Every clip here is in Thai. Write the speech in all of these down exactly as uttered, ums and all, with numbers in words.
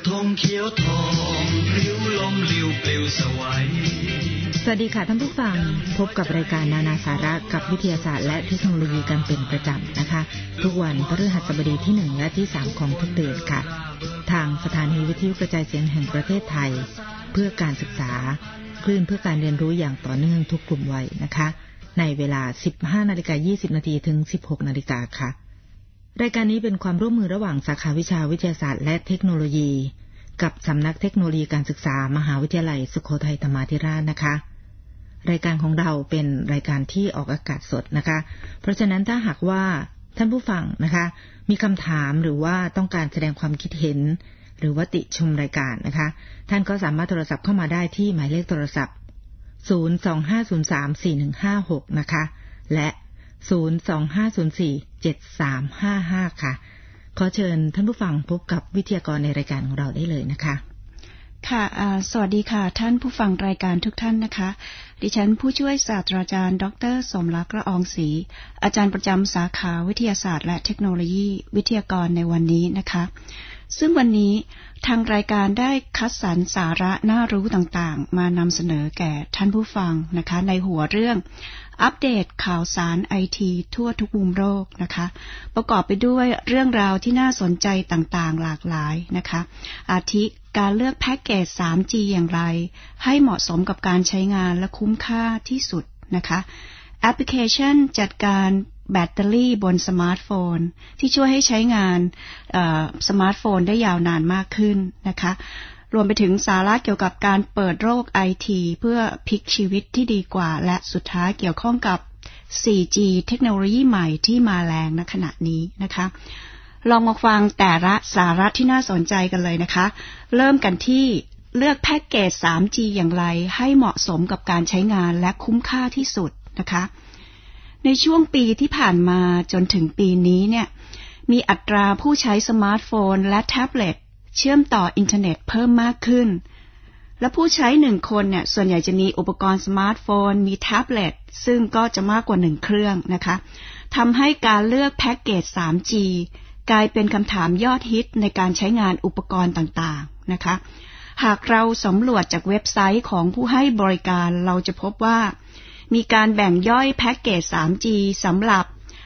ธงเขียวทองพริ้วลมลิ้วปลิวสวัยสวัสดีค่ะท่านผู้ฟังพบกับรายการนานาสาระกับวิทยาศาสตร์และเทคโนโลยีกันเป็นประจำนะคะทุกวันพฤหัสบดีที่หนึ่งและที่สามของทุกเดือนค่ะทางสถานีวิทยุกระจายเสียงแห่งประเทศไทยเพื่อการศึกษาคลื่นเพื่อการเรียนรู้อย่างต่อเนื่องทุกกลุ่มวัยนะคะในเวลา สิบห้านาฬิกายี่สิบนาทีถึง สิบหกนาฬิกาค่ะรายการนี้เป็นความร่วมมือระหว่างสาขาวิชาวิทยาศาสตร์และเทคโนโลยีกับสำนักเทคโนโลยีการศึกษามหาวิทยาลัยสุโขทัยธรรมาธิราชนะคะรายการของเราเป็นรายการที่ออกอากาศสดนะคะเพราะฉะนั้นถ้าหากว่าท่านผู้ฟังนะคะมีคำถามหรือว่าต้องการแสดงความคิดเห็นหรือว่าติชมรายการนะคะท่านก็สามารถโทรศัพท์เข้ามาได้ที่หมายเลขโทรศัพท์ศูนย์ สอง ห้า ศูนย์ สาม สี่ หนึ่ง ห้า หกนะคะและศูนย์ สอง ห้า ศูนย์ สี่ เจ็ด สาม ห้า ห้าค่ะขอเชิญท่านผู้ฟังพบกับวิทยากรในรายการของเราได้เลยนะคะค่ะสวัสดีค่ะท่านผู้ฟังรายการทุกท่านนะคะดิฉันผู้ช่วยศาสตราจารย์ดร.สมรักษ์ละอองศรีอาจารย์ประจำสาขาวิทยาศาสตร์และเทคโนโลยีวิทยากรในวันนี้นะคะซึ่งวันนี้ทางรายการได้คัดสรรสาระน่ารู้ต่างๆมานำเสนอแก่ท่านผู้ฟังนะคะในหัวเรื่องอัปเดตข่าวสารไอทีทั่วทุกมุมโลกนะคะประกอบไปด้วยเรื่องราวที่น่าสนใจต่างๆหลากหลายนะคะอาทิการเลือกแพ็กเกจ ทรี จี อย่างไรให้เหมาะสมกับการใช้งานและคุ้มค่าที่สุดนะคะแอปพลิเคชันจัดการแบตเตอรี่บนสมาร์ทโฟนที่ช่วยให้ใช้งานสมาร์ทโฟนได้ยาวนานมากขึ้นนะคะรวมไปถึงสาระเกี่ยวกับการเปิดโลก ไอ ที เพื่อพลิกชีวิตที่ดีกว่าและสุดท้ายเกี่ยวข้องกับ โฟร์จี เทคโนโลยีใหม่ที่มาแรงณขณะนี้นะคะลองมาฟังแต่ละสาระที่น่าสนใจกันเลยนะคะเริ่มกันที่เลือกแพ็กเกจ ทรี จี อย่างไรให้เหมาะสมกับการใช้งานและคุ้มค่าที่สุดนะคะในช่วงปีที่ผ่านมาจนถึงปีนี้เนี่ยมีอัตราผู้ใช้สมาร์ทโฟนและแท็บเล็ตเชื่อมต่ออินเทอร์เน็ตเพิ่มมากขึ้นและผู้ใช้หนึ่งคนเนี่ยส่วนใหญ่จะมีอุปกรณ์สมาร์ทโฟนมีแท็บเล็ตซึ่งก็จะมากกว่าหนึ่งเครื่องนะคะทำให้การเลือกแพ็กเกจ ทรี จี กลายเป็นคำถามยอดฮิตในการใช้งานอุปกรณ์ต่างๆนะคะหากเราสำรวจจากเว็บไซต์ของผู้ให้บริการเราจะพบว่ามีการแบ่งย่อยแพ็กเกจ ทรี จี สำหรับ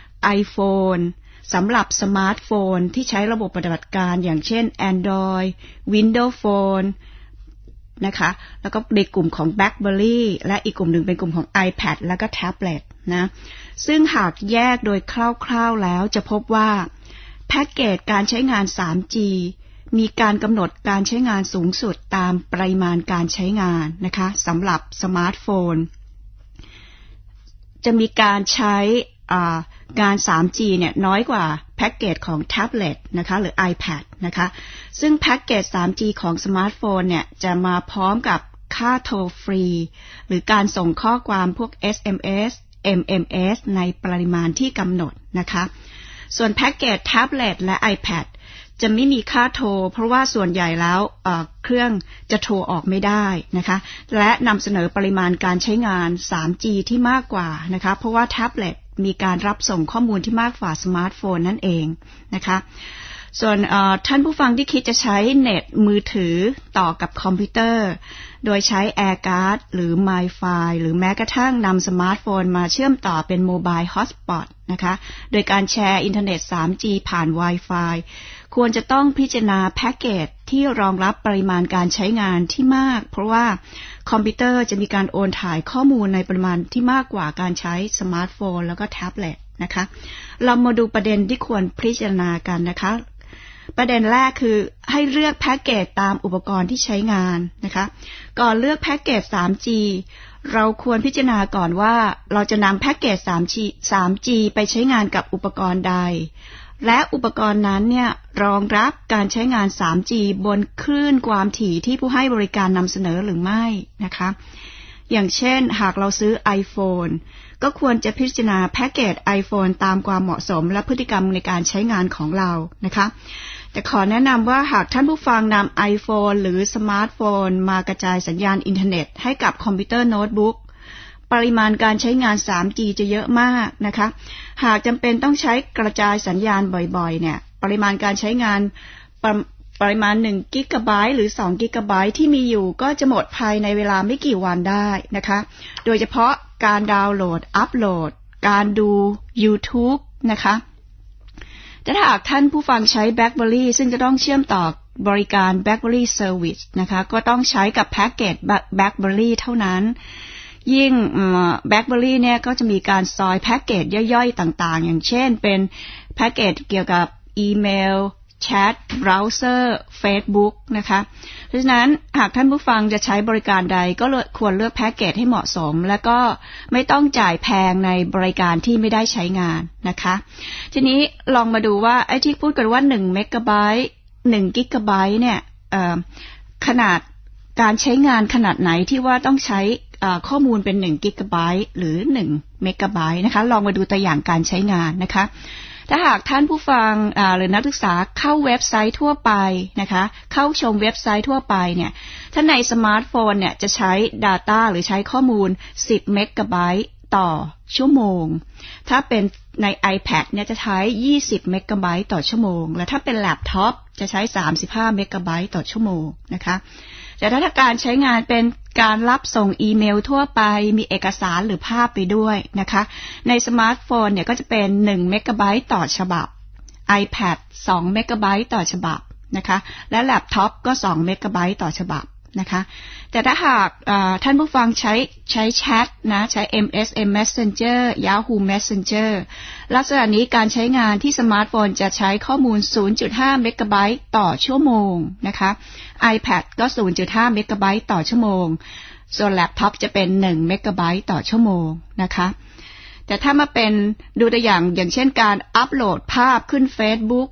iPhone สำหรับสมาร์ทโฟนที่ใช้ระบบปฏิบัติการอย่างเช่น Android Windows Phone นะคะแล้วก็ในกลุ่มของ BlackBerry และอีกกลุ่มหนึ่งเป็นกลุ่มของ iPad แล้วก็ Tablet นะซึ่งหากแยกโดยคร่าวๆแล้วจะพบว่าแพ็กเกจการใช้งาน ทรี จี มีการกำหนดการใช้งานสูงสุดตามปริมาณการใช้งานนะคะสำหรับสมาร์ทโฟนจะมีการใช้งาน ทรี จี เนี่ยน้อยกว่าแพ็กเกจของแท็บเล็ตนะคะหรือ iPad นะคะซึ่งแพ็กเกจ ทรี จี ของสมาร์ทโฟนเนี่ยจะมาพร้อมกับค่าโทรฟรีหรือการส่งข้อความพวก เอส เอ็ม เอส เอ็ม เอ็ม เอส ในปริมาณที่กำหนดนะคะส่วนแพ็กเกจแท็บเล็ตและ iPad จะไม่มีค่าโทรเพราะว่าส่วนใหญ่แล้ว เอ่อ เครื่องจะโทรออกไม่ได้นะคะและนำเสนอปริมาณการใช้งาน ทรี จี ที่มากกว่านะคะเพราะว่าแท็บเล็ตมีการรับส่งข้อมูลที่มากกว่าสมาร์ทโฟนนั่นเองนะคะส่วนท่านผู้ฟังที่คิดจะใช้เน็ตมือถือต่อกับคอมพิวเตอร์โดยใช้ AirCard หรือ MiFi หรือแม้กระทั่งนำสมาร์ทโฟนมาเชื่อมต่อเป็น Mobile Hotspot นะคะโดยการแชร์อินเทอร์เน็ต ทรี จี ผ่าน Wi-Fi ควรจะต้องพิจารณาแพ็กเกจที่รองรับปริมาณการใช้งานที่มากเพราะว่าคอมพิวเตอร์จะมีการโอนถ่ายข้อมูลในปริมาณที่มากกว่าการใช้สมาร์ทโฟนแล้วก็แท็บเล็ตนะคะเรามาดูประเด็นที่ควรพิจารณากันนะคะประเด็นแรกคือให้เลือกแพ็กเกจตามอุปกรณ์ที่ใช้งานนะคะก่อนเลือกแพ็กเกจ ทรี จี เราควรพิจารณาก่อนว่าเราจะนำแพ็กเกจ ทรี จี ไปใช้งานกับอุปกรณ์ใดและอุปกรณ์นั้นเนี่ยรองรับการใช้งาน ทรี จี บนคลื่นความถี่ที่ผู้ให้บริการนำเสนอหรือไม่นะคะอย่างเช่นหากเราซื้อ iPhone ก็ควรจะพิจารณาแพ็กเกจ iPhone ตามความเหมาะสมและพฤติกรรมในการใช้งานของเรานะคะแต่ขอแนะนำว่าหากท่านผู้ฟังนำ iPhone หรือสมาร์ทโฟนมากระจายสัญญาณอินเทอร์เน็ตให้กับคอมพิวเตอร์โน้ตบุ๊กปริมาณการใช้งาน ทรี จี จะเยอะมากนะคะหากจำเป็นต้องใช้กระจายสัญญาณบ่อยๆเนี่ยปริมาณการใช้งานปริมาณหนึ่งกิกะไบต์หรือสองกิกะไบต์ที่มีอยู่ก็จะหมดภายในเวลาไม่กี่วันได้นะคะโดยเฉพาะการดาวน์โหลดอัปโหลดการดู YouTube นะคะแต่ถ้าหากท่านผู้ฟังใช้ BlackBerry ซึ่งจะต้องเชื่อมต่อบริการ BlackBerry Service นะคะก็ต้องใช้กับแพ็กเกจ BlackBerry เท่านั้นยิ่ง BlackBerry เนี่ยก็จะมีการซอยแพ็กเกจย่อยๆต่างๆอย่างเช่นเป็นแพ็กเกจเกี่ยวกับอีเมลแชทเบราว์เซอร์ Facebook นะคะเพราะฉะนั้นหากท่านผู้ฟังจะใช้บริการใดก็ควรเลือกแพ็กเกจให้เหมาะสมและก็ไม่ต้องจ่ายแพงในบริการที่ไม่ได้ใช้งานนะคะทีนี้ลองมาดูว่าไอ้ที่พูดกันว่าหนึ่งเมกะไบต์หนึ่งกิกะไบต์เนี่ยขนาดการใช้งานขนาดไหนที่ว่าต้องใช้ข้อมูลเป็นหนึ่งกิกะไบต์หรือหนึ่งเมกะไบต์นะคะลองมาดูตัวอย่างการใช้งานนะคะถ้าหากท่านผู้ฟังหรือนักศึกษาเข้าเว็บไซต์ทั่วไปนะคะเข้าชมเว็บไซต์ทั่วไปเนี่ยถ้าในสมาร์ทโฟนเนี่ยจะใช้ data หรือใช้ข้อมูลสิบเมกะไบต์ต่อชั่วโมงถ้าเป็นใน iPad เนี่ยจะใช้ยี่สิบเมกะไบต์ต่อชั่วโมงและถ้าเป็นแล็ปท็อปจะใช้สามสิบห้าเมกะไบต์ต่อชั่วโมงนะคะแต่ถ้าการใช้งานเป็นการรับส่งอีเมลทั่วไปมีเอกสารหรือภาพไปด้วยนะคะในสมาร์ทโฟนเนี่ยก็จะเป็นหนึ่งเมกะไบต์ต่อฉบับ iPad สองเมกะไบต์ต่อฉบับนะคะและแล็ปท็อปก็สองเมกะไบต์ต่อฉบับนะคะแต่ถ้าหากท่านผู้ฟังใช้ใช้แชทนะใช้ เอ็ม เอส เอ็ม Messenger Yahoo Messenger ลักษณะนี้การใช้งานที่สมาร์ทโฟนจะใช้ข้อมูล ศูนย์จุดห้าเมกะไบต์ต่อชั่วโมงนะคะ iPad ก็ ศูนย์จุดห้าเมกะไบต์ต่อชั่วโมงส่วนแล็ปท็อปจะเป็นหนึ่งเมกะไบต์ต่อชั่วโมงนะคะแต่ถ้ามาเป็นดูตัวอย่างอย่างเช่นการอัปโหลดภาพขึ้น Facebook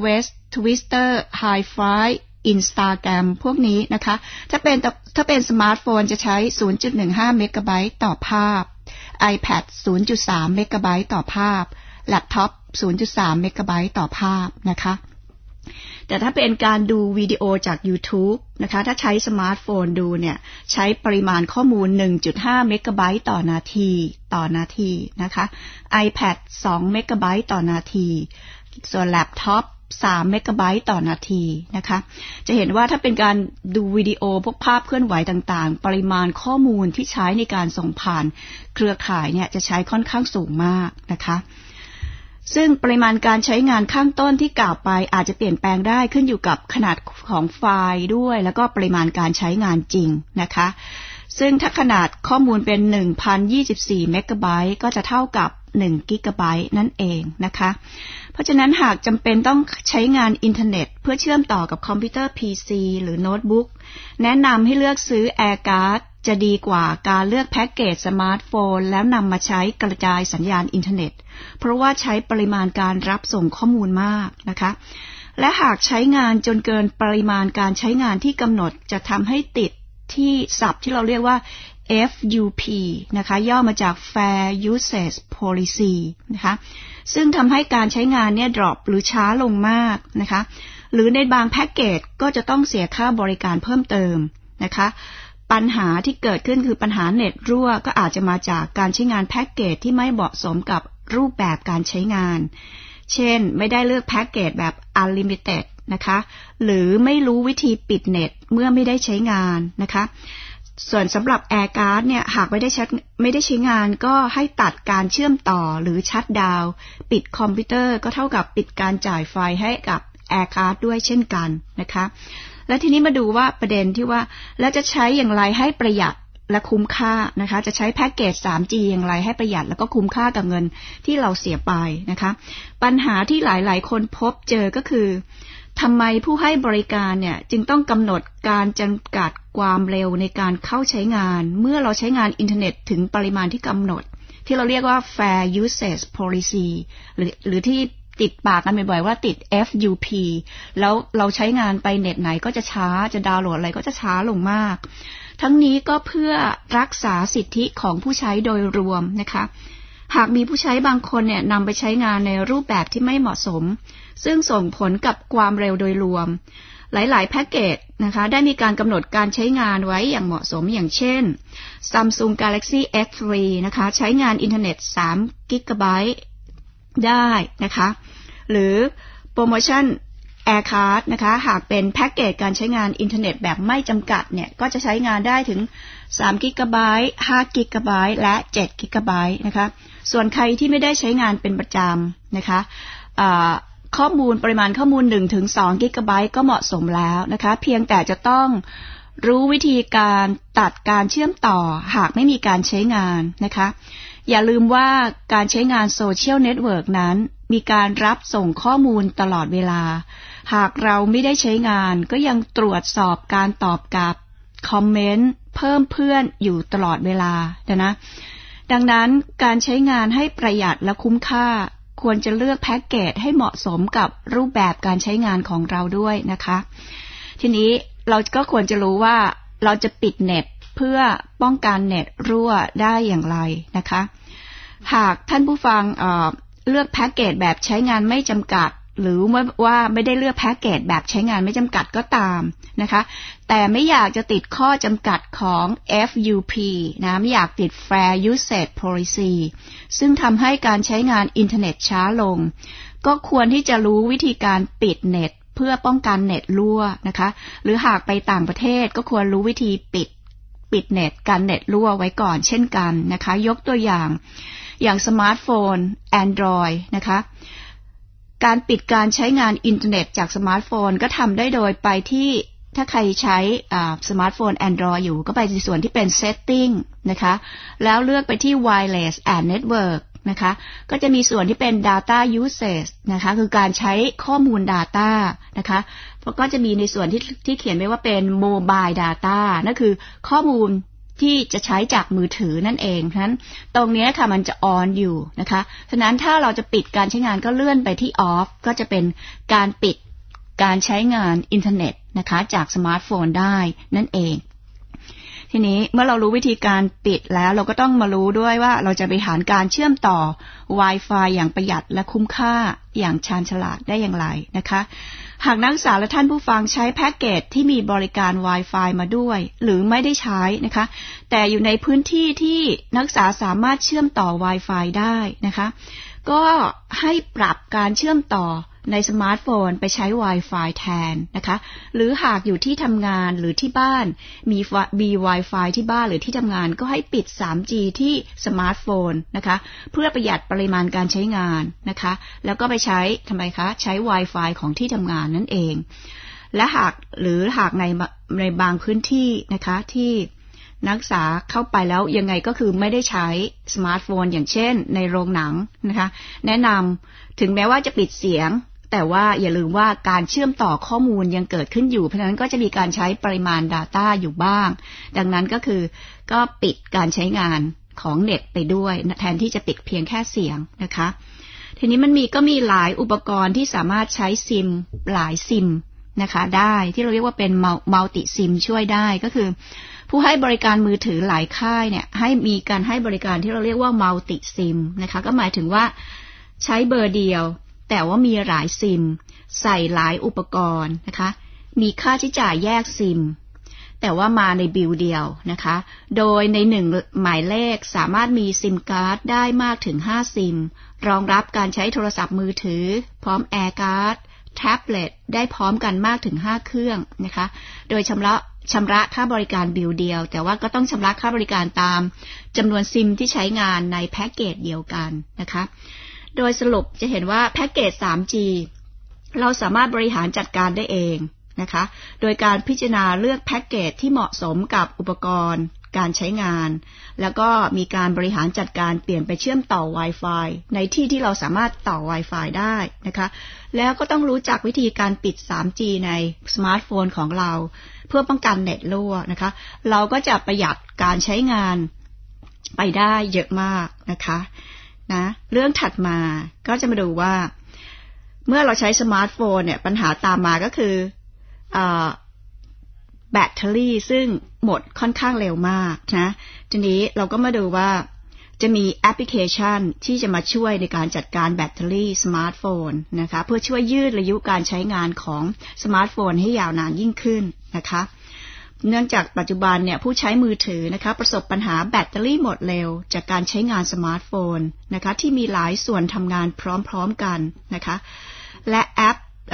Twitter Hi-Fi Instagram พวกนี้นะคะถ้าเป็นถ้าเป็นสมาร์ทโฟนจะใช้ ศูนย์จุดหนึ่งห้าเมกะไบต์ต่อภาพ iPad ศูนย์จุดสามเมกะไบต์ต่อภาพแล็ปท็อป ศูนย์จุดสามเมกะไบต์ต่อภาพนะคะแต่ถ้าเป็นการดูวิดีโอจาก YouTube นะคะถ้าใช้สมาร์ทโฟนดูเนี่ยใช้ปริมาณข้อมูล หนึ่งจุดห้าเมกะไบต์ต่อนาทีต่อนาทีนะคะ iPad สองเมกะไบต์ต่อนาทีส่วนแล็ปท็อปสามเมกะไบต์ต่อนาทีนะคะจะเห็นว่าถ้าเป็นการดูวิดีโอพวกภาพเคลื่อนไหวต่างๆปริมาณข้อมูลที่ใช้ในการส่งผ่านเครือข่ายเนี่ยจะใช้ค่อนข้างสูงมากนะคะซึ่งปริมาณการใช้งานข้างต้นที่กล่าวไปอาจจะเปลี่ยนแปลงได้ขึ้นอยู่กับขนาดของไฟล์ด้วยแล้วก็ปริมาณการใช้งานจริงนะคะซึ่งถ้าขนาดข้อมูลเป็น หนึ่งพันยี่สิบสี่เมกะไบต์ก็จะเท่ากับหนึ่งกิกะไบต์นั่นเองนะคะเพราะฉะนั้นหากจำเป็นต้องใช้งานอินเทอร์เน็ตเพื่อเชื่อมต่อกับคอมพิวเตอร์ พี ซี หรือโน้ตบุ๊กแนะนำให้เลือกซื้อ AirCard จะดีกว่าการเลือกแพ็กเกจสมาร์ทโฟนแล้วนำมาใช้กระจายสัญญาณอินเทอร์เน็ตเพราะว่าใช้ปริมาณการรับส่งข้อมูลมากนะคะและหากใช้งานจนเกินปริมาณการใช้งานที่กำหนดจะทำให้ติดที่ศัพท์ที่เราเรียกว่า เอฟ ยู พี นะคะย่อมาจาก Fair Usage Policy นะคะซึ่งทำให้การใช้งานเนี่ย drop หรือช้าลงมากนะคะหรือในบางแพ็กเกจก็จะต้องเสียค่าบริการเพิ่มเติมนะคะปัญหาที่เกิดขึ้นคือปัญหาเน็ตรั่วก็อาจจะมาจากการใช้งานแพ็กเกจที่ไม่เหมาะสมกับรูปแบบการใช้งานเช่นไม่ได้เลือกแพ็กเกจแบบ Unlimited นะคะหรือไม่รู้วิธีปิดเน็ตเมื่อไม่ได้ใช้งานนะคะส่วนสำหรับ AirCard เนี่ยหากไม่ได้ใช้ไม่ได้ใช้งานก็ให้ตัดการเชื่อมต่อหรือชัตดาวน์ปิดคอมพิวเตอร์ก็เท่ากับปิดการจ่ายไฟให้กับ AirCard ด้วยเช่นกันนะคะและทีนี้มาดูว่าประเด็นที่ว่าแล้วจะใช้อย่างไรให้ประหยัดและคุ้มค่านะคะจะใช้แพ็กเกจ ทรีจี อย่างไรให้ประหยัดแล้วก็คุ้มค่ากับเงินที่เราเสียไปนะคะปัญหาที่หลายๆคนพบเจอก็คือทำไมผู้ให้บริการเนี่ยจึงต้องกำหนดการจำกัดความเร็วในการเข้าใช้งานเมื่อเราใช้งานอินเทอร์เน็ตถึงปริมาณที่กำหนดที่เราเรียกว่า Fair Usage Policy หรือหรือที่ติดปากกันบ่อยๆว่าติด เอฟ ยู พี แล้วเราใช้งานไปเน็ตไหนก็จะช้าจะดาวน์โหลดอะไรก็จะช้าลงมากทั้งนี้ก็เพื่อรักษาสิทธิของผู้ใช้โดยรวมนะคะหากมีผู้ใช้บางคนเนี่ยนำไปใช้งานในรูปแบบที่ไม่เหมาะสมซึ่งส่งผลกับความเร็วโดยรวมหลายๆแพ็กเกจนะคะได้มีการกำหนดการใช้งานไว้อย่างเหมาะสมอย่างเช่น Samsung Galaxy เอส ทรี นะคะใช้งานอินเทอร์เน็ตสามกิกะไบต์ได้นะคะหรือโปรโมชั่น Aircard นะคะหากเป็นแพ็กเกจการใช้งานอินเทอร์เน็ตแบบไม่จำกัดเนี่ยก็จะใช้งานได้ถึงสามกิกะไบต์ ห้ากิกะไบต์และเจ็ดกิกะไบต์นะคะส่วนใครที่ไม่ได้ใช้งานเป็นประจำนะคะข้อมูลปริมาณข้อมูล หนึ่งถึงสองกิกะไบต์ก็เหมาะสมแล้วนะคะเพียงแต่จะต้องรู้วิธีการตัดการเชื่อมต่อหากไม่มีการใช้งานนะคะอย่าลืมว่าการใช้งานโซเชียลเน็ตเวิร์กนั้นมีการรับส่งข้อมูลตลอดเวลาหากเราไม่ได้ใช้งานก็ยังตรวจสอบการตอบกลับคอมเมนต์เพิ่มเพื่อนอยู่ตลอดเวลานะดังนั้นการใช้งานให้ประหยัดและคุ้มค่าควรจะเลือกแพ็กเกจให้เหมาะสมกับรูปแบบการใช้งานของเราด้วยนะคะทีนี้เราก็ควรจะรู้ว่าเราจะปิดเน็ตเพื่อป้องกันเน็ตรั่วได้อย่างไรนะคะหากท่านผู้ฟังเอ่อเลือกแพ็กเกจแบบใช้งานไม่จำกัดหรือว่าไม่ได้เลือกแพ็กเกจแบบใช้งานไม่จำกัดก็ตามนะคะแต่ไม่อยากจะติดข้อจำกัดของ เอฟ ยู พี นะไม่อยากติด Fair Usage Policy ซึ่งทำให้การใช้งานอินเทอร์เน็ตช้าลงก็ควรที่จะรู้วิธีการปิดเน็ตเพื่อป้องกันเน็ตรั่วนะคะหรือหากไปต่างประเทศก็ควรรู้วิธีปิดปิดเน็ตกันเน็ตรั่วไว้ก่อนเช่นกันนะคะยกตัวอย่างอย่างสมาร์ทโฟน Android นะคะการปิดการใช้งานอินเทอร์เน็ตจากสมาร์ทโฟนก็ทำได้โดยไปที่ถ้าใครใช้สมาร์ทโฟน Android อยู่ก็ไปในส่วนที่เป็น Setting นะคะแล้วเลือกไปที่ Wireless and Network นะคะก็จะมีส่วนที่เป็น Data Usage นะคะคือการใช้ข้อมูล Data นะคะแล้วก็จะมีในส่วนที่ที่เขียนไว้ว่าเป็น Mobile Data นั่นคือข้อมูลที่จะใช้จากมือถือนั่นเองฉะนั้นตรงนี้ค่ะมันจะ on อยู่นะคะฉะนั้นถ้าเราจะปิดการใช้งานก็เลื่อนไปที่ off ก็จะเป็นการปิดการใช้งานอินเทอร์เน็ตนะคะจากสมาร์ทโฟนได้นั่นเองทีนี้เมื่อเรารู้วิธีการปิดแล้วเราก็ต้องมารู้ด้วยว่าเราจะบริหารการเชื่อมต่อ Wi-Fi อย่างประหยัดและคุ้มค่าอย่างชาญฉลาดได้อย่างไรนะคะหากนักศึกษาและท่านผู้ฟังใช้แพ็กเกจที่มีบริการ Wi-Fi มาด้วยหรือไม่ได้ใช้นะคะแต่อยู่ในพื้นที่ที่นักศึกษาสามารถเชื่อมต่อ Wi-Fi ได้นะคะก็ให้ปรับการเชื่อมต่อในสมาร์ทโฟนไปใช้ Wi-Fi แทนนะคะหรือหากอยู่ที่ทำงานหรือที่บ้านมีมี Wi-Fi ที่บ้านหรือที่ทำงานก็ให้ปิด ทรีจี ที่สมาร์ทโฟนนะคะเพื่อประหยัดปริมาณการใช้งานนะคะแล้วก็ไปใช้ทำไมคะใช้ Wi-Fi ของที่ทำงานนั่นเองและหากหรือหากในในบางพื้นที่นะคะที่นักศึกษาเข้าไปแล้วยังไงก็คือไม่ได้ใช้สมาร์ทโฟนอย่างเช่นในโรงหนังนะคะแนะนำถึงแม้ว่าจะปิดเสียงแต่ว่าอย่าลืมว่าการเชื่อมต่อข้อมูลยังเกิดขึ้นอยู่เพราะฉะนั้นก็จะมีการใช้ปริมาณ Data อยู่บ้างดังนั้นก็คือก็ปิดการใช้งานของเน็ตไปด้วยแทนที่จะปิดเพียงแค่เสียงนะคะทีนี้มันมีก็มีหลายอุปกรณ์ที่สามารถใช้ซิมหลายซิมนะคะได้ที่เราเรียกว่าเป็นมัลติซิมช่วยได้ก็คือผู้ให้บริการมือถือหลายค่ายเนี่ยให้มีการให้บริการที่เราเรียกว่ามัลติซิมนะคะก็หมายถึงว่าใช้เบอร์เดียวแต่ว่ามีหลายซิมใส่หลายอุปกรณ์นะคะมีค่าใช้จ่ายแยกซิมแต่ว่ามาในบิลเดียวนะคะโดยในหนึ่งหมายเลขสามารถมีซิมการ์ดได้มากถึงห้าซิมรองรับการใช้โทรศัพท์มือถือพร้อมแอร์การ์ดแท็บเล็ตได้พร้อมกันมากถึงห้าเครื่องนะคะโดยชำระชำระค่าบริการบิลเดียวแต่ว่าก็ต้องชำระค่าบริการตามจำนวนซิมที่ใช้งานในแพ็กเกจเดียวกันนะคะโดยสรุปจะเห็นว่าแพ็กเกจ ทรีจี เราสามารถบริหารจัดการได้เองนะคะโดยการพิจารณาเลือกแพ็กเกจที่เหมาะสมกับอุปกรณ์การใช้งานแล้วก็มีการบริหารจัดการเปลี่ยนไปเชื่อมต่อ Wi-Fi ในที่ที่เราสามารถต่อ Wi-Fi ได้นะคะแล้วก็ต้องรู้จักวิธีการปิด ทรีจี ในสมาร์ทโฟนของเราเพื่อป้องกันเน็ตรั่วนะคะเราก็จะประหยัดการใช้งานไปได้เยอะมากนะคะนะเรื่องถัดมาก็จะมาดูว่าเมื่อเราใช้สมาร์ทโฟนเนี่ยปัญหาตามมาก็คือเอ่อแบตเตอรี่ซึ่งหมดค่อนข้างเร็วมากนะทีนี้เราก็มาดูว่าจะมีแอปพลิเคชันที่จะมาช่วยในการจัดการแบตเตอรี่สมาร์ทโฟนนะคะเพื่อช่วยยืดระยะการใช้งานของสมาร์ทโฟนให้ยาวนานยิ่งขึ้นนะคะเนื่องจากปัจจุบันเนี่ยผู้ใช้มือถือนะคะประสบปัญหาแบตเตอรี่หมดเร็วจากการใช้งานสมาร์ทโฟนนะคะที่มีหลายส่วนทำงานพร้อมๆกันนะคะและแอป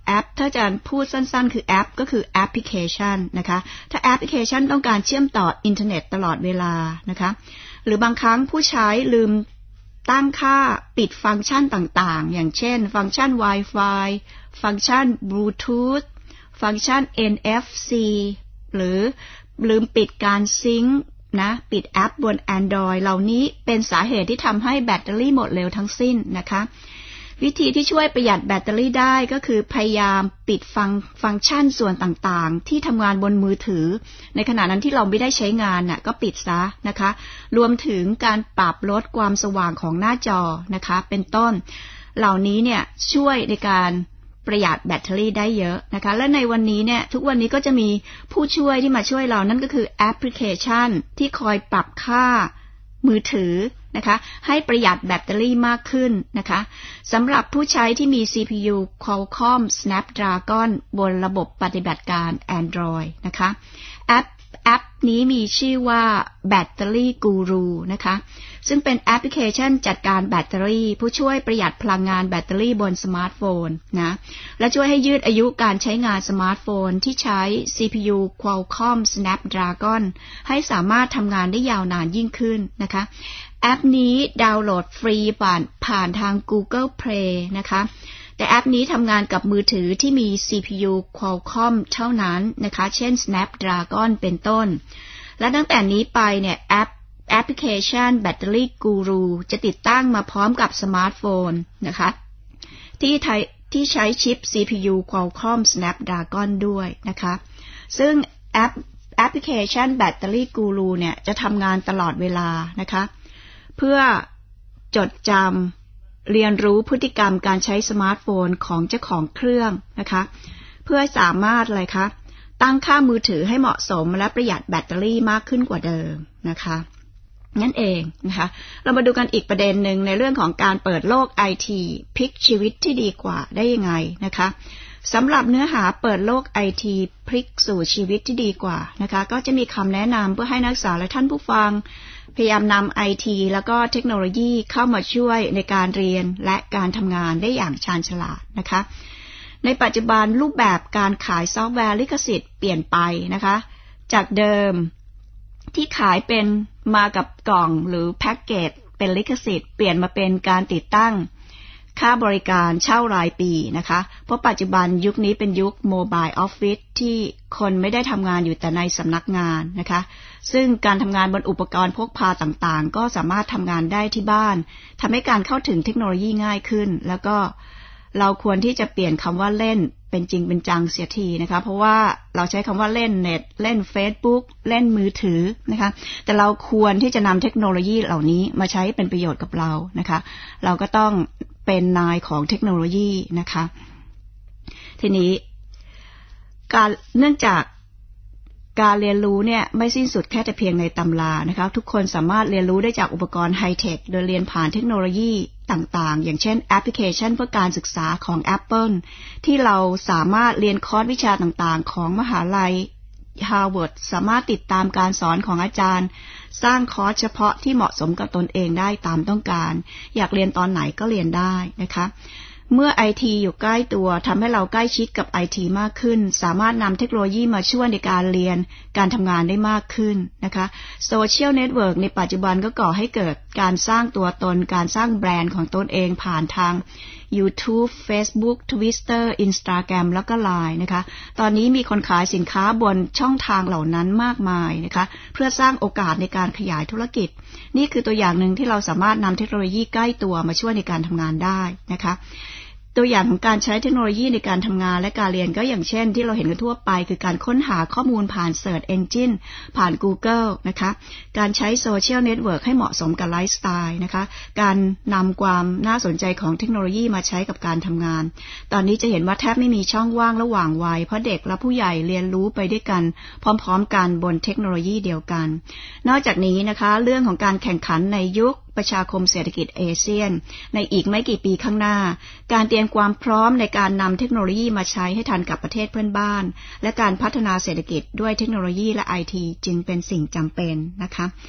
แอปถ้าอาจารย์พูดสั้นๆคือแอปก็คือแอปพลิเคชันนะคะถ้าแอปพลิเคชันต้องการเชื่อมต่ออินเทอร์เน็ตตลอดเวลานะคะหรือบางครั้งผู้ใช้ลืมตั้งค่าปิดฟังก์ชันต่างๆอย่างเช่นฟังก์ชัน Wi-Fi ฟังก์ชัน Bluetooth ฟังก์ชัน เอ็น เอฟ ซี หรือลืมปิดการซิงค์นะปิดแอปบน Android เหล่านี้เป็นสาเหตุที่ทำให้แบตเตอรี่หมดเร็วทั้งสิ้นนะคะวิธีที่ช่วยประหยัดแบตเตอรี่ได้ก็คือพยายามปิดฟังฟังก์ชันส่วนต่างๆที่ทำงานบนมือถือในขณะนั้นที่เราไม่ได้ใช้งานน่ะก็ปิดซะนะคะรวมถึงการปรับลดความสว่างของหน้าจอนะคะเป็นต้นเหล่านี้เนี่ยช่วยในการประหยัดแบตเตอรี่ได้เยอะนะคะและในวันนี้เนี่ยทุกวันนี้ก็จะมีผู้ช่วยที่มาช่วยเรานั่นก็คือแอปพลิเคชันที่คอยปรับค่ามือถือนะคะให้ประหยัดแบตเตอรี่มากขึ้นนะคะสำหรับผู้ใช้ที่มี ซี พี ยู Qualcomm Snapdragon บนระบบปฏิบัติการ Android นะคะแอปแอปนี้มีชื่อว่า Battery Guru นะคะซึ่งเป็นแอปพลิเคชันจัดการแบตเตอรี่ผู้ช่วยประหยัดพลังงานแบตเตอรี่บนสมาร์ทโฟนนะและช่วยให้ยืดอายุการใช้งานสมาร์ทโฟนที่ใช้ ซี พี ยู Qualcomm Snapdragon ให้สามารถทำงานได้ยาวนานยิ่งขึ้นนะคะแอปนี้ดาวน์โหลดฟรีผ่านผ่านทาง Google Play นะคะแต่แอปนี้ทำงานกับมือถือที่มี ซี พี ยู Qualcomm เท่านั้นนะคะเช่น Snapdragon เป็นต้นและตั้งแต่นี้ไปเนี่ยแอปแอปพลิเคชัน Battery Guru จะติดตั้งมาพร้อมกับสมาร์ทโฟนนะคะที่ที่ใช้ชิป ซี พี ยู Qualcomm Snapdragon ด้วยนะคะซึ่งแอปแอปพลิเคชัน Battery Guru เนี่ยจะทำงานตลอดเวลานะคะเพื่อจดจำเรียนรู้พฤติกรรมการใช้สมาร์ทโฟนของเจ้าของเครื่องนะคะเพื่อสามารถอะไรคะตั้งค่ามือถือให้เหมาะสมและประหยัดแบตเตอรี่มากขึ้นกว่าเดิมนะคะนั่นเองนะคะเรามาดูกันอีกประเด็นหนึ่งในเรื่องของการเปิดโลก ไอ ที พลิกชีวิตที่ดีกว่าได้ยังไงนะคะสำหรับเนื้อหาเปิดโลก ไอ ที พลิกสู่ชีวิตที่ดีกว่านะคะก็จะมีคำแนะนำเพื่อให้นักศึกษาและท่านผู้ฟังพยายามนำ ไอ ที แล้วก็เทคโนโลยีเข้ามาช่วยในการเรียนและการทำงานได้อย่างชาญฉลาดนะคะในปัจจุบันรูปแบบการขายซอฟต์แวร์ลิขสิทธิ์เปลี่ยนไปนะคะจากเดิมที่ขายเป็นมากับกล่องหรือแพ็กเกจเป็นลิขสิทธิ์เปลี่ยนมาเป็นการติดตั้งค่าบริการเช่ารายปีนะคะเพราะปัจจุบันยุคนี้เป็นยุคโมบายออฟฟิศที่คนไม่ได้ทำงานอยู่แต่ในสำนักงานนะคะซึ่งการทำงานบนอุปกรณ์พกพาต่างๆก็สามารถทำงานได้ที่บ้านทำให้การเข้าถึงเทคโนโลยีง่ายขึ้นแล้วก็เราควรที่จะเปลี่ยนคำว่าเล่นเป็นจริงเป็นจังเสียทีนะคะเพราะว่าเราใช้คำว่าเล่นเน็ตเล่น Facebook เล่นมือถือนะคะแต่เราควรที่จะนำเทคโนโลยีเหล่านี้มาใช้เป็นประโยชน์กับเรานะคะเราก็ต้องเป็นนายของเทคโนโลยีนะคะทีนี้การเนื่องจากการเรียนรู้เนี่ยไม่สิ้นสุดแค่แต่เพียงในตำรานะคะทุกคนสามารถเรียนรู้ได้จากอุปกรณ์ไฮเทคโดยเรียนผ่านเทคโนโลยีต่างๆอย่างเช่นแอปพลิเคชันเพื่อการศึกษาของ Apple ที่เราสามารถเรียนคอร์สวิชาต่างๆของมหาลัย Harvard สามารถติดตามการสอนของอาจารย์สร้างคอร์สเฉพาะที่เหมาะสมกับตนเองได้ตามต้องการอยากเรียนตอนไหนก็เรียนได้นะคะเมื่อ ไอ ที อยู่ใกล้ตัวทำให้เราใกล้ชิดกับ ไอ ที มากขึ้นสามารถนำเทคโนโลยีมาช่วยในการเรียนการทำงานได้มากขึ้นนะคะโซเชียลเน็ตเวิร์กในปัจจุบันก็ก่อให้เกิดการสร้างตัวตนการสร้างแบรนด์ของตนเองผ่านทาง YouTube Facebook Twitter Instagram แล้วก็ ไลน์ นะคะตอนนี้มีคนขายสินค้าบนช่องทางเหล่านั้นมากมายนะคะเพื่อสร้างโอกาสในการขยายธุรกิจนี่คือตัวอย่างหนึ่งที่เราสามารถนำเทคโนโลยีใกล้ตัวมาช่วยในการทำงานได้นะคะตัวอย่างของการใช้เทคโนโลยีในการทำงานและการเรียนก็อย่างเช่นที่เราเห็นกันทั่วไปคือการค้นหาข้อมูลผ่าน Search Engine ผ่าน Google นะคะการใช้โซเชียลเน็ตเวิร์กให้เหมาะสมกับไลฟ์สไตล์นะคะการนำความน่าสนใจของเทคโนโลยีมาใช้กับการทำงานตอนนี้จะเห็นว่าแทบไม่มีช่องว่างระหว่างวัยเพราะเด็กและผู้ใหญ่เรียนรู้ไปด้วยกันพร้อมๆกันบนเทคโนโลยีเดียวกันนอกจากนี้นะคะเรื่องของการแข่งขันในยุคประชาคมเศรษฐกิจอาเซียนในอีกไม่กี่ปีข้างหน้าการเตรียมความพร้อมในการนำเทคโนโลยีมาใช้ให้ทันกับประเทศเพื่อนบ้านและการพัฒนาเศรษฐกิจด้วยเทคโนโลยีและ ไอ ที จึงเป็นสิ่งจำเป็นนะคะ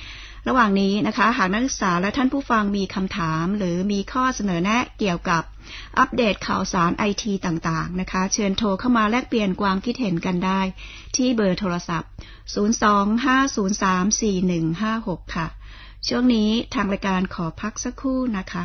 ระหว่างนี้นะคะหากนักศึกษาและท่านผู้ฟังมีคำถามหรือมีข้อเสนอแนะเกี่ยวกับอัปเดตข่าวสาร ไอ ที ต่างๆนะคะเชิญโทรเข้ามาแลกเปลี่ยนความคิดเห็นกันได้ที่เบอร์โทรศัพท์ศูนย์ สอง ห้า ศูนย์ สาม สี่ หนึ่ง ห้า หกค่ะช่วงนี้ทางรายการขอพักสักครู่นะคะ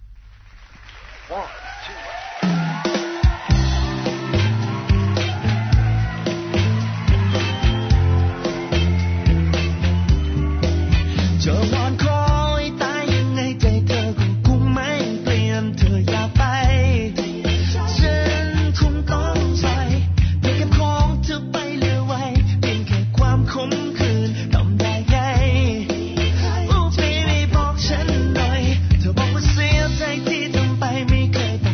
จะวอนคอยตายยังไงใจเธอคงคงไม่เปลี่ยนเธออยากไปฉันคงต้องใช้เพียงแค่ของเธอไปเหลือไว้เพียงแค่ความขมขื่นทำได้ไงโอ้ baby บอกฉันหน่อยเธอบอกว่าเสียใจที่ทำไปไม่เคยต้อง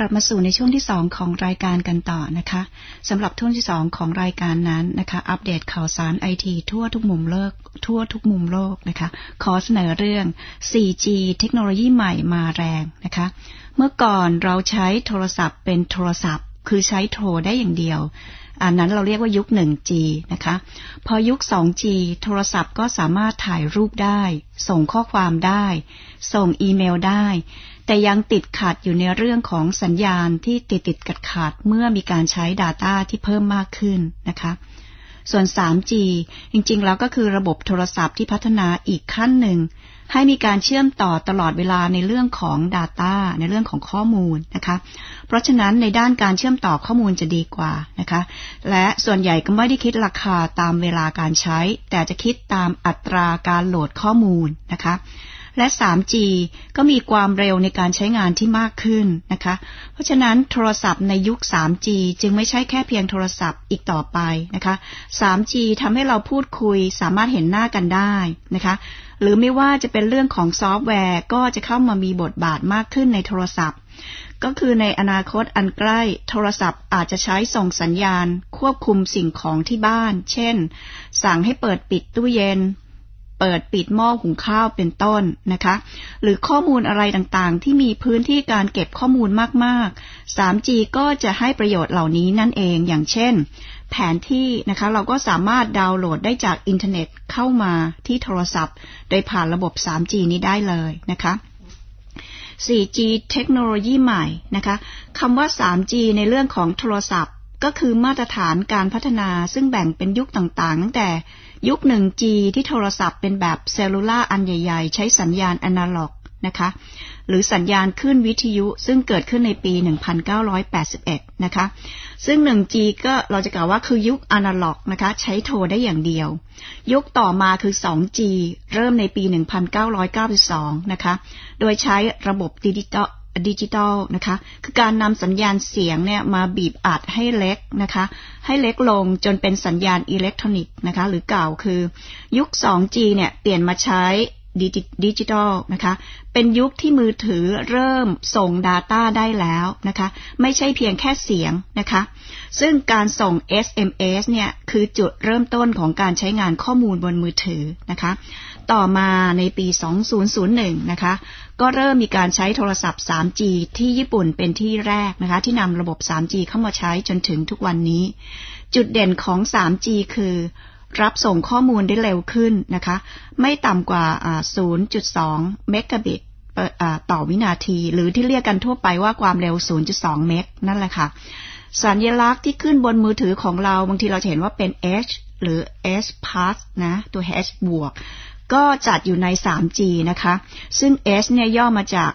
ลับมาสู่ในช่วงที่สองของรายการกันต่อนะคะสำหรับช่วงที่สองของรายการนั้นนะคะอัปเดตข่าวสารไอทีทั่วทุกมุมโลกทั่วทุกมุมโลกนะคะขอเสนอเรื่อง โฟร์จี เทคโนโลยีใหม่มาแรงนะคะเมื่อก่อนเราใช้โทรศัพท์เป็นโทรศัพท์คือใช้โทรได้อย่างเดียวอันนั้นเราเรียกว่ายุค หนึ่งจี นะคะพอยุค สองจี โทรศัพท์ก็สามารถถ่ายรูปได้ส่งข้อความได้ส่งอีเมลได้แต่ยังติดขัดอยู่ในเรื่องของสัญญาณที่ติดติดขัดขัดเมื่อมีการใช้ data ที่เพิ่มมากขึ้นนะคะส่วน ทรีจี จริงๆแล้วก็คือระบบโทรศัพท์ที่พัฒนาอีกขั้นหนึ่งให้มีการเชื่อมต่อตลอดเวลาในเรื่องของ data ในเรื่องของข้อมูลนะคะเพราะฉะนั้นในด้านการเชื่อมต่อข้อมูลจะดีกว่านะคะและส่วนใหญ่ก็ไม่ได้คิดราคาตามเวลาการใช้แต่จะคิดตามอัตราการโหลดข้อมูลนะคะและ ทรีจี ก็มีความเร็วในการใช้งานที่มากขึ้นนะคะเพราะฉะนั้นโทรศัพท์ในยุค ทรีจี จึงไม่ใช่แค่เพียงโทรศัพท์อีกต่อไปนะคะ ทรีจี ทำให้เราพูดคุยสามารถเห็นหน้ากันได้นะคะหรือไม่ว่าจะเป็นเรื่องของซอฟต์แวร์ก็จะเข้ามามีบทบาทมากขึ้นในโทรศัพท์ก็คือในอนาคตอันใกล้โทรศัพท์อาจจะใช้ส่งสัญญาณควบคุมสิ่งของที่บ้านเช่นสั่งให้เปิดปิดตู้เย็นเปิดปิดหม้อหุงข้าวเป็นต้นนะคะหรือข้อมูลอะไรต่างๆที่มีพื้นที่การเก็บข้อมูลมากๆ ทรีจี ก็จะให้ประโยชน์เหล่านี้นั่นเองอย่างเช่นแผนที่นะคะเราก็สามารถดาวน์โหลดได้จากอินเทอร์เน็ตเข้ามาที่โทรศัพท์โดยผ่านระบบ ทรีจี นี้ได้เลยนะคะ โฟร์จี เทคโนโลยีใหม่นะคะคำว่า ทรีจี ในเรื่องของโทรศัพท์ก็คือมาตรฐานการพัฒนาซึ่งแบ่งเป็นยุคต่างๆตั้งแต่ยุค หนึ่งจี ที่โทรศัพท์เป็นแบบเซลลูล่าอันใหญ่ๆใช้สัญญาณอนาล็อกนะคะหรือสัญญาณคลื่นวิทยุซึ่งเกิดขึ้นในปี หนึ่งพันเก้าร้อยแปดสิบเอ็ด นะคะซึ่ง หนึ่งจี ก็เราจะกล่าวว่าคือยุคอนาล็อกนะคะใช้โทรได้อย่างเดียวยุคต่อมาคือ สองจี เริ่มในปี หนึ่งพันเก้าร้อยเก้าสิบสอง นะคะโดยใช้ระบบดิจิตอลดิจิตอลนะคะคือการนำสัญญาณเสียงเนี่ยมาบีบอัดให้เล็กนะคะให้เล็กลงจนเป็นสัญญาณอิเล็กทรอนิกส์นะคะหรือกล่าวคือยุค สองจี เนี่ยเปลี่ยนมาใช้ดิจิตอลนะคะเป็นยุคที่มือถือเริ่มส่ง data ได้แล้วนะคะไม่ใช่เพียงแค่เสียงนะคะซึ่งการส่ง เอส เอ็ม เอส เนี่ยคือจุดเริ่มต้นของการใช้งานข้อมูลบนมือถือนะคะต่อมาในปี สองพันหนึ่ง นะคะก็เริ่มมีการใช้โทรศัพท์ ทรีจี ที่ญี่ปุ่นเป็นที่แรกนะคะที่นำระบบ ทรีจี เข้ามาใช้จนถึงทุกวันนี้จุดเด่นของ ทรีจี คือรับส่งข้อมูลได้เร็วขึ้นนะคะไม่ต่ำกว่า ศูนย์จุดสอง เมกะบิตต่อวินาทีหรือที่เรียกกันทั่วไปว่าความเร็ว ศูนย์จุดสอง เมกนั่นแหละค่ะสัญลักษณ์ที่ขึ้นบนมือถือของเราบางทีเราจะเห็นว่าเป็น H หรือ S plus นะตัว H บวกก็จัดอยู่ใน ทรีจี นะคะซึ่ง S เนี่ยย่อมาจาก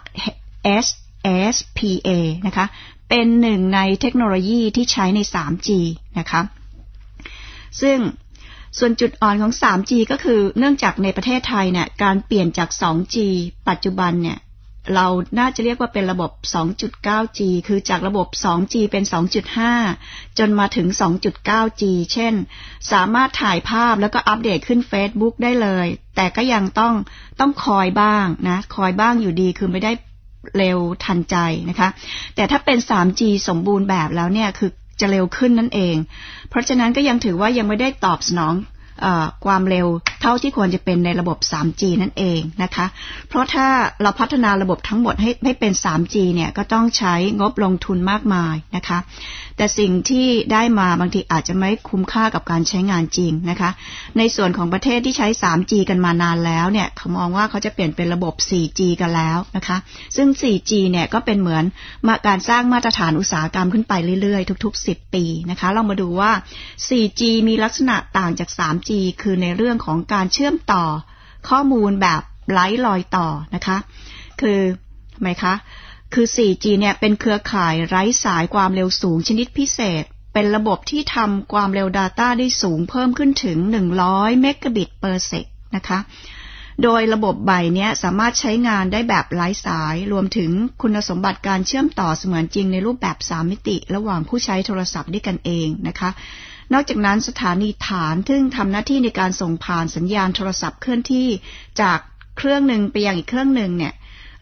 S S P A นะคะเป็นหนึ่งในเทคโนโลยีที่ใช้ใน ทรีจี นะคะซึ่งส่วนจุดอ่อนของ ทรีจี ก็คือเนื่องจากในประเทศไทยเนี่ยการเปลี่ยนจาก สองจี ปัจจุบันเนี่ยเราน่าจะเรียกว่าเป็นระบบ สองจุดเก้าจี คือจากระบบ สองจี เป็น สองจุดห้า จนมาถึง สองจุดเก้าจี เช่นสามารถถ่ายภาพแล้วก็อัปเดตขึ้น Facebook ได้เลยแต่ก็ยังต้องต้องคอยบ้างนะคอยบ้างอยู่ดีคือไม่ได้เร็วทันใจนะคะแต่ถ้าเป็น ทรีจี สมบูรณ์แบบแล้วเนี่ยคือจะเร็วขึ้นนั่นเองเพราะฉะนั้นก็ยังถือว่ายังไม่ได้ตอบสนองเอ่อความเร็วเท่าที่ควรจะเป็นในระบบ ทรีจี นั่นเองนะคะเพราะถ้าเราพัฒนาระบบทั้งหมดให้ให้เป็น ทรีจี เนี่ยก็ต้องใช้งบลงทุนมากมายนะคะแต่สิ่งที่ได้มาบางทีอาจจะไม่คุ้มค่ากับการใช้งานจริงนะคะในส่วนของประเทศที่ใช้ ทรีจี กันมานานแล้วเนี่ยเขามองว่าเขาจะเปลี่ยนเป็นระบบ โฟร์จี กันแล้วนะคะซึ่ง โฟร์จี เนี่ยก็เป็นเหมือนมาการสร้างมาตรฐานอุตสาหกรรมขึ้นไปเรื่อยๆทุกๆสิบปีนะคะเรามาดูว่า โฟร์จี มีลักษณะต่างจาก ทรีจี คือในเรื่องของการเชื่อมต่อข้อมูลแบบไร้รอยต่อนะคะคือทำไมคะคือ โฟร์จี เนี่ยเป็นเครือข่ายไร้สายความเร็วสูงชนิดพิเศษเป็นระบบที่ทำความเร็ว data ได้สูงเพิ่มขึ้นถึงหนึ่งร้อยเมกะบิตเปอร์เซกนะคะโดยระบบใบนี้สามารถใช้งานได้แบบไร้สายรวมถึงคุณสมบัติการเชื่อมต่อเสมือนจริงในรูปแบบสามมิติระหว่างผู้ใช้โทรศัพท์ด้วยกันเองนะคะนอกจากนั้นสถานีฐานซึ่งทำหน้าที่ในการส่งผ่านสัญญาณโทรศัพท์เคลื่อนที่จากเครื่องหนึ่งไปยังอีกเครื่องหนึ่งเนี่ย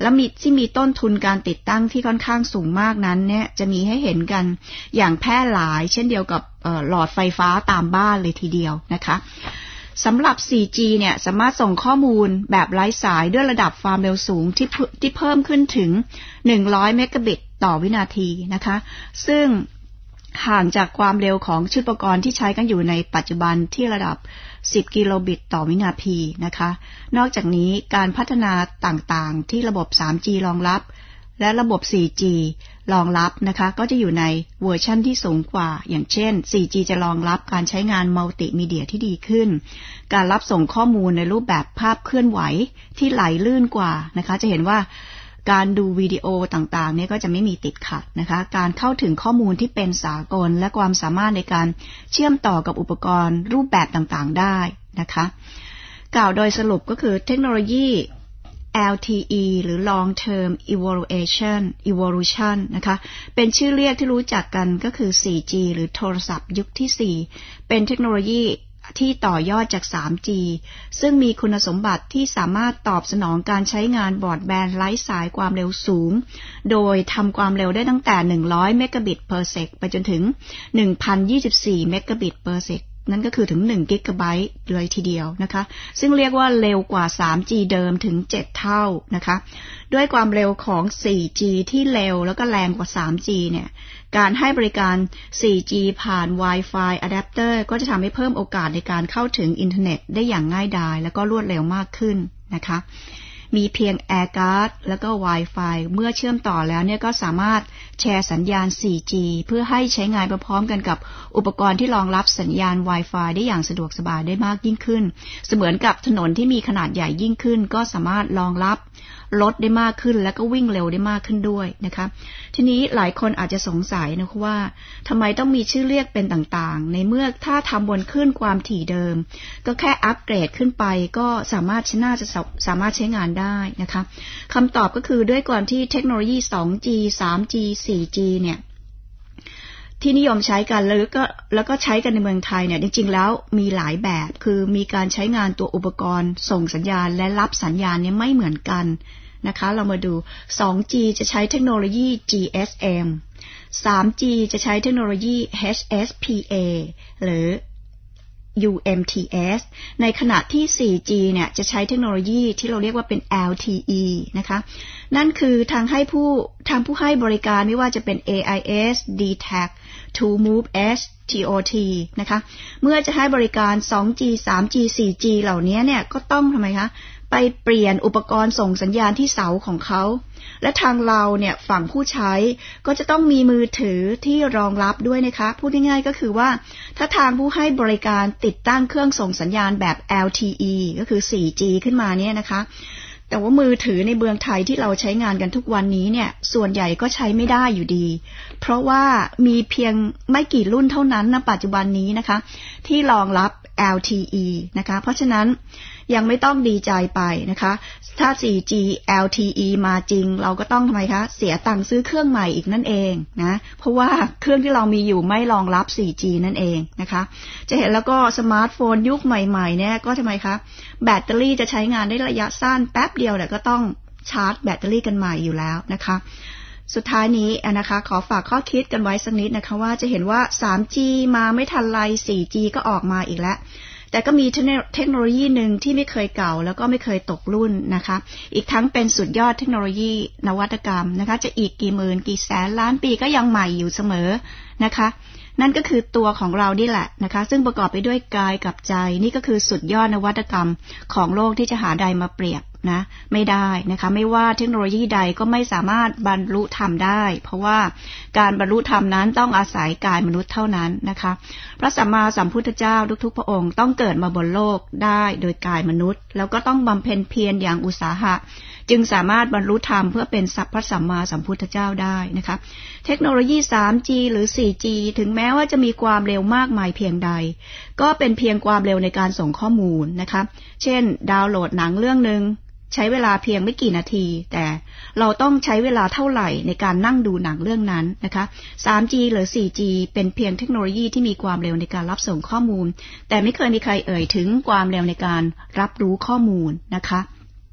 แล้วมีที่มีต้นทุนการติดตั้งที่ค่อนข้างสูงมากนั้นเนี่ยจะมีให้เห็นกันอย่างแพร่หลายเช่นเดียวกับหลอดไฟฟ้าตามบ้านเลยทีเดียวนะคะสำหรับ โฟร์จี เนี่ยสามารถส่งข้อมูลแบบไร้สายด้วยระดับความเร็วสูงที่ที่เพิ่มขึ้นถึงหนึ่งร้อยเมกะบิตต่อวินาทีนะคะซึ่งห่างจากความเร็วของชุดอุปกรณ์ที่ใช้กันอยู่ในปัจจุบันที่ระดับสิบกิโลบิตต่อวินาทีนะคะนอกจากนี้การพัฒนาต่างๆที่ระบบ ทรีจี รองรับและระบบ โฟร์จี รองรับนะคะก็จะอยู่ในเวอร์ชันที่สูงกว่าอย่างเช่น โฟร์จี จะรองรับการใช้งานมัลติมีเดียที่ดีขึ้นการรับส่งข้อมูลในรูปแบบภาพเคลื่อนไหวที่ไหลลื่นกว่านะคะจะเห็นว่าการดูวิดีโอต่างๆเนี่ยก็จะไม่มีติดขัดนะคะการเข้าถึงข้อมูลที่เป็นสากลและความสามารถในการเชื่อมต่อกับอุปกรณ์รูปแบบต่างๆได้นะคะกล่าวโดยสรุปก็คือเทคโนโลยี แอล ที อี หรือ Long Term Evolution Evolution นะคะเป็นชื่อเรียกที่รู้จักกันก็คือ โฟร์จี หรือโทรศัพท์ยุคที่สี่เป็นเทคโนโลยีที่ต่อยอดจาก ทรีจี ซึ่งมีคุณสมบัติที่สามารถตอบสนองการใช้งานบรอดแบนด์ไร้สายความเร็วสูงโดยทำความเร็วได้ตั้งแต่หนึ่งร้อยเมกะบิต per sec ไปจนถึง หนึ่งพันยี่สิบสี่ เมกะบิต per sec นั่นก็คือถึงหนึ่งกิกะไบต์เลยทีเดียวนะคะซึ่งเรียกว่าเร็วกว่า ทรีจี เดิมถึงเจ็ดเท่านะคะด้วยความเร็วของ โฟร์จี ที่เร็วแล้วก็แรงกว่า ทรีจี เนี่ยการให้บริการ โฟร์จี ผ่าน Wi-Fi Adapter ก็จะทำให้เพิ่มโอกาสในการเข้าถึงอินเทอร์เน็ตได้อย่างง่ายดายแล้วก็รวดเร็วมากขึ้นนะคะมีเพียง AirCard แล้วก็ Wi-Fi เมื่อเชื่อมต่อแล้วเนี่ยก็สามารถแชร์สัญญาณ โฟร์จี เพื่อให้ใช้งานพร้อมๆกันกับอุปกรณ์ที่รองรับสัญญาณ Wi-Fi ได้อย่างสะดวกสบายได้มากยิ่งขึ้นเสมือนกับถนนที่มีขนาดใหญ่ยิ่งขึ้นก็สามารถรองรับรถได้มากขึ้นและก็วิ่งเร็วได้มากขึ้นด้วยนะคะทีนี้หลายคนอาจจะสงสัยนะคะว่าทำไมต้องมีชื่อเรียกเป็นต่างๆในเมื่อถ้าทำบนคลื่นความถี่เดิมก็แค่อัปเกรดขึ้นไปก็สามารถน่าจะสามารถใช้งานได้นะคะคำตอบก็คือด้วยความที่เทคโนโลยี ทูจี ทรีจี โฟร์จี เนี่ยที่นิยมใช้กันแล้วก็แล้วก็ใช้กันในเมืองไทยเนี่ยจริงๆแล้วมีหลายแบบคือมีการใช้งานตัวอุปกรณ์ส่งสัญญาณและรับสัญญาณเนี่ยไม่เหมือนกันนะคะเรามาดู ทูจี จะใช้เทคโนโลยี จี เอส เอ็ม ทรีจี จะใช้เทคโนโลยี เอช เอส พี เอ หรือ ยู เอ็ม ที เอส ในขณะที่ โฟร์จี เนี่ยจะใช้เทคโนโลยีที่เราเรียกว่าเป็น แอล ที อี นะคะนั่นคือทางให้ผู้ทางผู้ให้บริการไม่ว่าจะเป็น เอ ไอ เอส ดี ที เอ ซี True Move Edge ที โอ ที นะคะเมื่อจะให้บริการ ทูจี ทรีจี โฟร์จี เหล่านี้เนี่ยก็ต้องทำไมคะไปเปลี่ยนอุปกรณ์ส่งสัญญาณที่เสาของเขาและทางเราเนี่ยฝั่งผู้ใช้ก็จะต้องมีมือถือที่รองรับด้วยนะคะพูดง่ายๆก็คือว่าถ้าทางผู้ให้บริการติดตั้งเครื่องส่งสัญญาณแบบ แอล ที อี ก็คือ โฟร์จี ขึ้นมาเนี่ยนะคะแต่ว่ามือถือในเมืองไทยที่เราใช้งานกันทุกวันนี้เนี่ยส่วนใหญ่ก็ใช้ไม่ได้อยู่ดีเพราะว่ามีเพียงไม่กี่รุ่นเท่านั้นณปัจจุบันนี้นะคะที่รองรับ แอล ที อี นะคะเพราะฉะนั้นยังไม่ต้องดีใจไปนะคะถ้า โฟร์จี แอล ที อี มาจริงเราก็ต้องทำไมคะเสียตังค์ซื้อเครื่องใหม่อีกนั่นเองนะเพราะว่าเครื่องที่เรามีอยู่ไม่รองรับ โฟร์จี นั่นเองนะคะจะเห็นแล้วก็สมาร์ทโฟนยุคใหม่ๆเนี่ยก็ทำไมคะแบตเตอรี่จะใช้งานได้ระยะสั้นแป๊บเดียวแต่ก็ต้องชาร์จแบตเตอรี่กันใหม่อยู่แล้วนะคะสุดท้ายนี้นะคะขอฝากข้อคิดกันไว้สักนิดนะคะว่าจะเห็นว่า ทรีจี มาไม่ทันไร โฟร์จี ก็ออกมาอีกแล้วแต่ก็มีเทคโนโลยีหนึ่งที่ไม่เคยเก่าแล้วก็ไม่เคยตกรุ่นนะคะอีกทั้งเป็นสุดยอดเทคโนโลยีนวัตกรรมนะคะจะอีกกี่หมื่นกี่แสนล้านปีก็ยังใหม่อยู่เสมอนะคะนั่นก็คือตัวของเรานี่แหละนะคะซึ่งประกอบไปด้วยกายกับใจนี่ก็คือสุดยอดนวัตกรรมของโลกที่จะหาใดมาเปรียบนะไม่ได้นะคะไม่ว่าเทคโนโลยีใดก็ไม่สามารถบรรลุธรรมได้เพราะว่าการบรรลุธรรมนั้นต้องอาศัยกายมนุษย์เท่านั้นนะคะพระสัมมาสัมพุทธเจ้าทุกๆพระองค์ต้องเกิดมาบนโลกได้โดยกายมนุษย์แล้วก็ต้องบำเพ็ญเพียรอย่างอุตสาหะจึงสามารถบรรลุธรรมเพื่อเป็นสัพพสัมมาสัมพุทธเจ้าได้นะคะเทคโนโลยี ทรีจี หรือ โฟร์จี ถึงแม้ว่าจะมีความเร็วมากมายเพียงใดก็เป็นเพียงความเร็วในการส่งข้อมูลนะคะเช่นดาวน์โหลดหนังเรื่องนึงใช้เวลาเพียงไม่กี่นาทีแต่เราต้องใช้เวลาเท่าไหร่ในการนั่งดูหนังเรื่องนั้นนะคะ ทรีจี หรือ โฟร์จี เป็นเพียงเทคโนโลยีที่มีความเร็วในการรับส่งข้อมูลแต่ไม่เคยมีใครเอ่ยถึงความเร็วในการรับรู้ข้อมูลนะคะ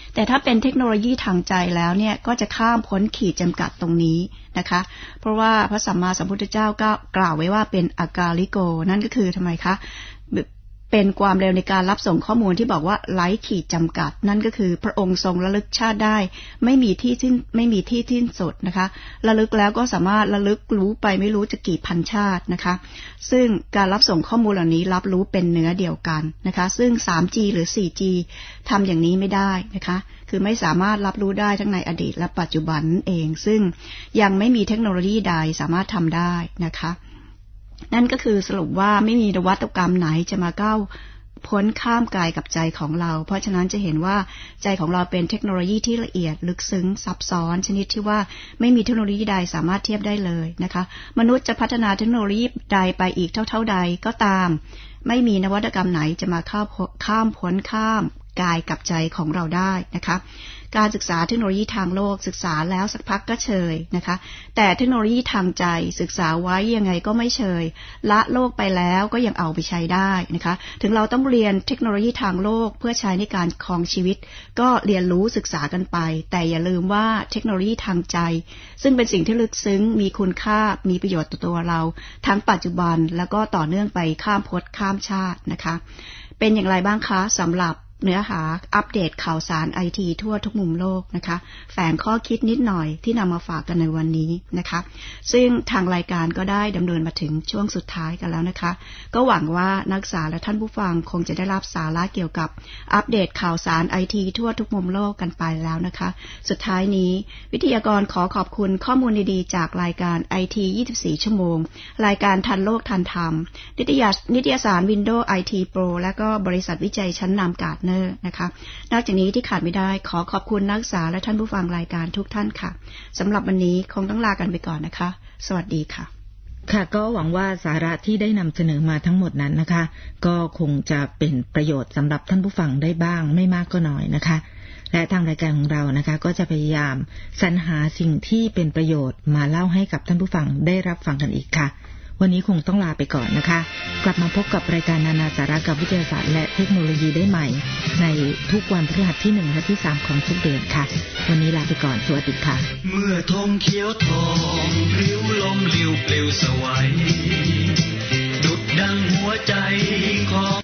แต่ถ้าเป็นเทคโนโลยีทางใจแล้วเนี่ยก็จะข้ามพ้นขีดจำกัดตรงนี้นะคะเพราะว่าพระสัมมาสัมพุทธเจ้าก็กล่าวไว้ว่าเป็นอากาลิโกนั่นก็คือทำไมคะเป็นความเร็วในการรับส่งข้อมูลที่บอกว่าไร้ขีดจำกัดนั่นก็คือพระองค์ทรงระลึกชาติได้ไม่มีที่สิ้นไม่มีที่สิ้นสุดนะคะระลึกแล้วก็สามารถระลึกรู้ไปไม่รู้จะกี่พันชาตินะคะซึ่งการรับส่งข้อมูลเหล่านี้รับรู้เป็นเนื้อเดียวกันนะคะซึ่ง ทรีจี หรือ โฟร์จี ทำอย่างนี้ไม่ได้นะคะคือไม่สามารถรับรู้ได้ทั้งในอดีตและปัจจุบันนั่นเองซึ่งยังไม่มีเทคโนโลยีใดสามารถทำได้นะคะนั่นก็คือสรุปว่าไม่มีนวัตกรรมไหนจะมาก้าวพ้นข้ามกายกับใจของเราเพราะฉะนั้นจะเห็นว่าใจของเราเป็นเทคโนโลยีที่ละเอียดลึกซึ้งซับซ้อนชนิดที่ว่าไม่มีเทคโนโลยีใดสามารถเทียบได้เลยนะคะมนุษย์จะพัฒนาเทคโนโลยีใดไปอีกเท่าๆใดก็ตามไม่มีนวัตกรรมไหนจะมาข้ามพ้นข้ามกายกับใจของเราได้นะคะการศึกษาเทคโนโลยีทางโลกศึกษาแล้วสักพักก็เชยนะคะแต่เทคโนโลยีทางใจศึกษาไว้ยังไงก็ไม่เชยละโลกไปแล้วก็ยังเอาไปใช้ได้นะคะถึงเราต้องเรียนเทคโนโลยีทางโลกเพื่อใช้ในการครองชีวิตก็เรียนรู้ศึกษากันไปแต่อย่าลืมว่าเทคโนโลยีทางใจซึ่งเป็นสิ่งที่ลึกซึ้งมีคุณค่ามีประโยชน์ต่อตัวเราทั้งปัจจุบันแล้วก็ต่อเนื่องไปข้ามภพข้ามชาตินะคะเป็นอย่างไรบ้างคะสำหรับเนื้อหาอัปเดตข่าวสารไอทีทั่วทุกมุมโลกนะคะแฝงข้อคิดนิดหน่อยที่นำมาฝากกันในวันนี้นะคะซึ่งทางรายการก็ได้ดำเนินมาถึงช่วงสุดท้ายกันแล้วนะคะก็หวังว่านักศึกษาและท่านผู้ฟังคงจะได้รับสาระเกี่ยวกับอัปเดตข่าวสารไอทีทั่วทุกมุมโลกกันไปแล้วนะคะสุดท้ายนี้วิทยากรขอขอบคุณข้อมูลดีๆจากรายการ ไอ ที ยี่สิบสี่ ชั่วโมงรายการทันโลกทันธรรมนิตยสารนิตยสาร Windows ไอ ที Pro และก็บริษัทวิจัยชั้นนำการ์ดนะคะนอกจากนี้ที่ขาดไม่ได้ขอขอบคุณนักศึกษาและท่านผู้ฟังรายการทุกท่านค่ะสำหรับวันนี้คงต้องลากันไปก่อนนะคะสวัสดีค่ะค่ะก็หวังว่าสาระที่ได้นำเสนอมาทั้งหมดนั้นนะคะก็คงจะเป็นประโยชน์สำหรับท่านผู้ฟังได้บ้างไม่มากก็น้อยนะคะและทางรายการของเรานะคะก็จะพยายามสรรหาสิ่งที่เป็นประโยชน์มาเล่าให้กับท่านผู้ฟังได้รับฟังกันอีกค่ะวันนี้คงต้องลาไปก่อนนะคะกลับมาพบกับรายการนานาสาระกับวิทยาศาสตร์และเทคโนโลยีได้ใหม่ในทุกวันพฤหัสที่หนึ่งและที่สามของทุกเดือนค่ะวันนี้ลาไปก่อนสวัสดีค่ะเมื่อธงเขียวทองริ้วลมลิ้วปลิวสวัยดุจดังหัวใจของ